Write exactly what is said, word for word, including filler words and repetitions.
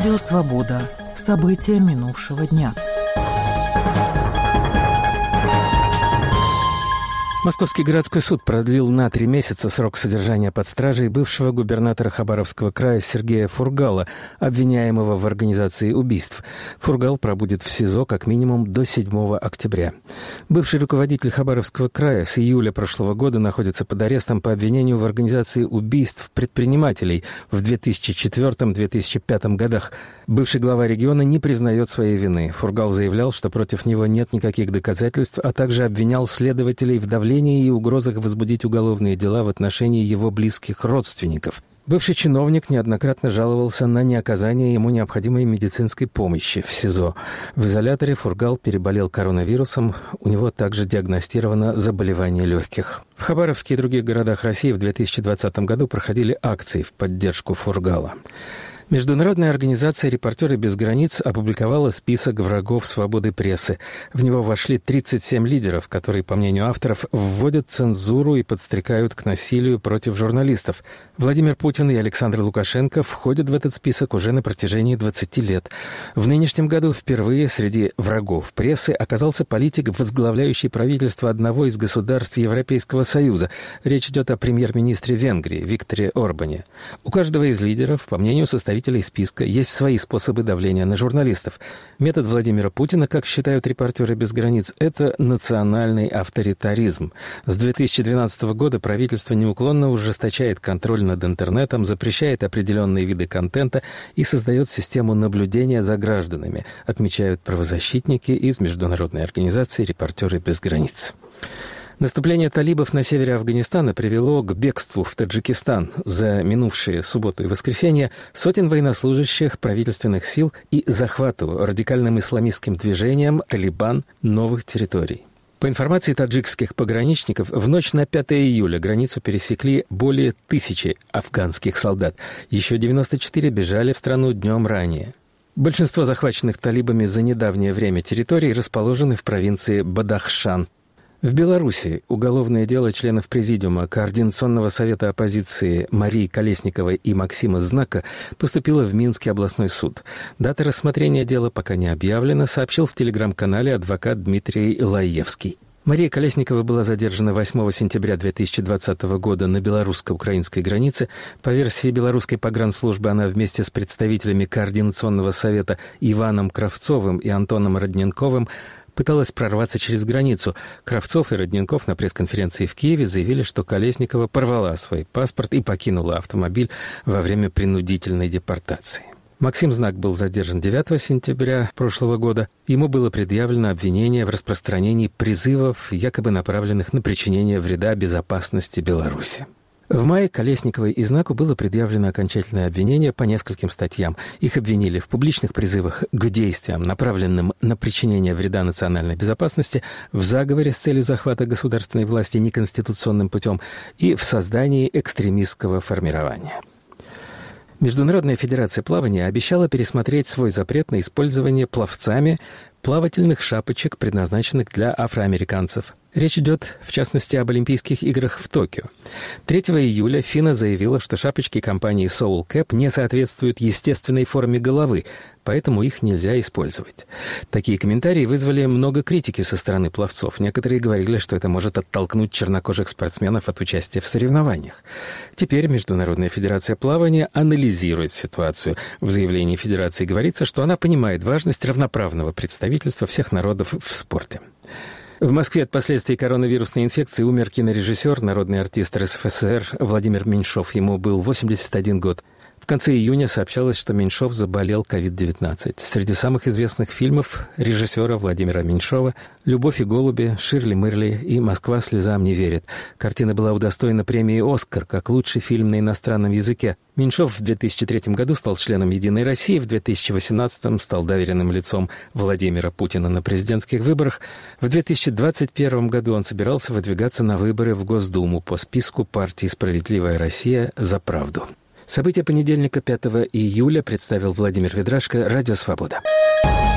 Радио «Свобода». События минувшего дня. Московский городской суд продлил на три месяца срок содержания под стражей бывшего губернатора Хабаровского края Сергея Фургала, обвиняемого в организации убийств. Фургал пробудет в СИЗО как минимум до седьмого октября. Бывший руководитель Хабаровского края с июля прошлого года находится под арестом по обвинению в организации убийств предпринимателей в две тысячи четвёртом — две тысячи пятом годах. Бывший глава региона не признает своей вины. Фургал заявлял, что против него нет никаких доказательств, а также обвинял следователей в давлении и угрозах возбудить уголовные дела в отношении его близких родственников. Бывший чиновник неоднократно жаловался на неоказание ему необходимой медицинской помощи в СИЗО. В изоляторе Фургал переболел коронавирусом, у него также диагностировано заболевание легких. В Хабаровске и других городах России в две тысячи двадцатом году проходили акции в поддержку Фургала. Международная организация «Репортеры без границ» опубликовала список врагов свободы прессы. В него вошли тридцать семь лидеров, которые, по мнению авторов, вводят цензуру и подстрекают к насилию против журналистов. Владимир Путин и Александр Лукашенко входят в этот список уже на протяжении двадцати лет. В нынешнем году впервые среди врагов прессы оказался политик, возглавляющий правительство одного из государств Европейского Союза. Речь идет о премьер-министре Венгрии Викторе Орбане. У каждого из лидеров, по мнению составителей списка, есть свои способы давления на журналистов. Метод Владимира Путина, как считают «Репортеры без границ», это национальный авторитаризм. С две тысячи двенадцатого года правительство неуклонно ужесточает контроль над интернетом, запрещает определенные виды контента и создает систему наблюдения за гражданами, отмечают правозащитники из международной организации «Репортеры без границ». Наступление талибов на севере Афганистана привело к бегству в Таджикистан за минувшие субботу и воскресенье сотен военнослужащих правительственных сил и захвату радикальным исламистским движением «Талибан» новых территорий. По информации таджикских пограничников, в ночь на пятое июля границу пересекли более тысячи афганских солдат. Еще девяносто четыре бежали в страну днем ранее. Большинство захваченных талибами за недавнее время территорий расположены в провинции Бадахшан. В Беларуси уголовное дело членов Президиума Координационного совета оппозиции Марии Колесниковой и Максима Знака поступило в Минский областной суд. Дата рассмотрения дела пока не объявлена, сообщил в телеграм-канале адвокат Дмитрий Лаевский. Мария Колесникова была задержана восьмого сентября две тысячи двадцатого года на белорусско-украинской границе. По версии белорусской погранслужбы, она вместе с представителями Координационного совета Иваном Кравцовым и Антоном Родненковым пыталась прорваться через границу. Кравцов и Родненков на пресс-конференции в Киеве заявили, что Колесникова порвала свой паспорт и покинула автомобиль во время принудительной депортации. Максим Знак был задержан девятого сентября прошлого года. Ему было предъявлено обвинение в распространении призывов, якобы направленных на причинение вреда безопасности Беларуси. В мае Колесниковой и Знаку было предъявлено окончательное обвинение по нескольким статьям. Их обвинили в публичных призывах к действиям, направленным на причинение вреда национальной безопасности, в заговоре с целью захвата государственной власти неконституционным путем и в создании экстремистского формирования. Международная федерация плавания обещала пересмотреть свой запрет на использование пловцами плавательных шапочек, предназначенных для афроамериканцев. Речь идет, в частности, об Олимпийских играх в Токио. третьего июля ФИНА заявила, что шапочки компании Soul Cap не соответствуют естественной форме головы, поэтому их нельзя использовать. Такие комментарии вызвали много критики со стороны пловцов. Некоторые говорили, что это может оттолкнуть чернокожих спортсменов от участия в соревнованиях. Теперь Международная федерация плавания анализирует ситуацию. В заявлении Федерации говорится, что она понимает важность равноправного представительства всех народов в спорте. В Москве от последствий коронавирусной инфекции умер кинорежиссер, народный артист РСФСР Владимир Меньшов. Ему был восемьдесят один год. В конце июня сообщалось, что Меньшов заболел ковид девятнадцать. Среди самых известных фильмов режиссера Владимира Меньшова «Любовь и голуби», «Ширли-мырли» и «Москва слезам не верит». Картина была удостоена премии «Оскар» как лучший фильм на иностранном языке. Меньшов в две тысячи третьем году стал членом «Единой России», в две тысячи восемнадцатом стал доверенным лицом Владимира Путина на президентских выборах. В две тысячи двадцать первом году он собирался выдвигаться на выборы в Госдуму по списку партии «Справедливая Россия за правду». События понедельника, пятого июля, представил Владимир Ведрашко, Радио «Свобода».